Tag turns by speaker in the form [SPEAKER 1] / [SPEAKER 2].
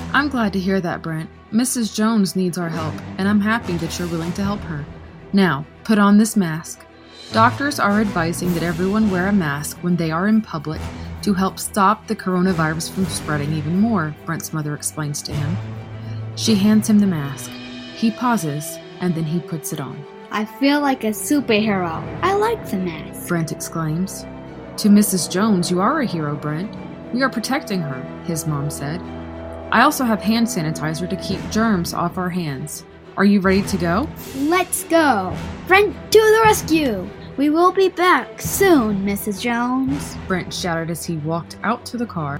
[SPEAKER 1] I'm glad to hear that, Brent. Mrs. Jones needs our help, and I'm happy that you're willing to help her. Now, put on this mask. Doctors are advising that everyone wear a mask when they are in public to help stop the coronavirus from spreading even more, Brent's mother explains to him. She hands him the mask. He pauses, and then he puts it on.
[SPEAKER 2] I feel like a superhero. I like the mask,
[SPEAKER 1] Brent exclaims. To Mrs. Jones, you are a hero, Brent. We are protecting her, his mom said. I also have hand sanitizer to keep germs off our hands. Are you ready to go?
[SPEAKER 2] Let's go. Brent to the rescue. We will be back soon, Mrs. Jones,
[SPEAKER 1] Brent shouted as he walked out to the car.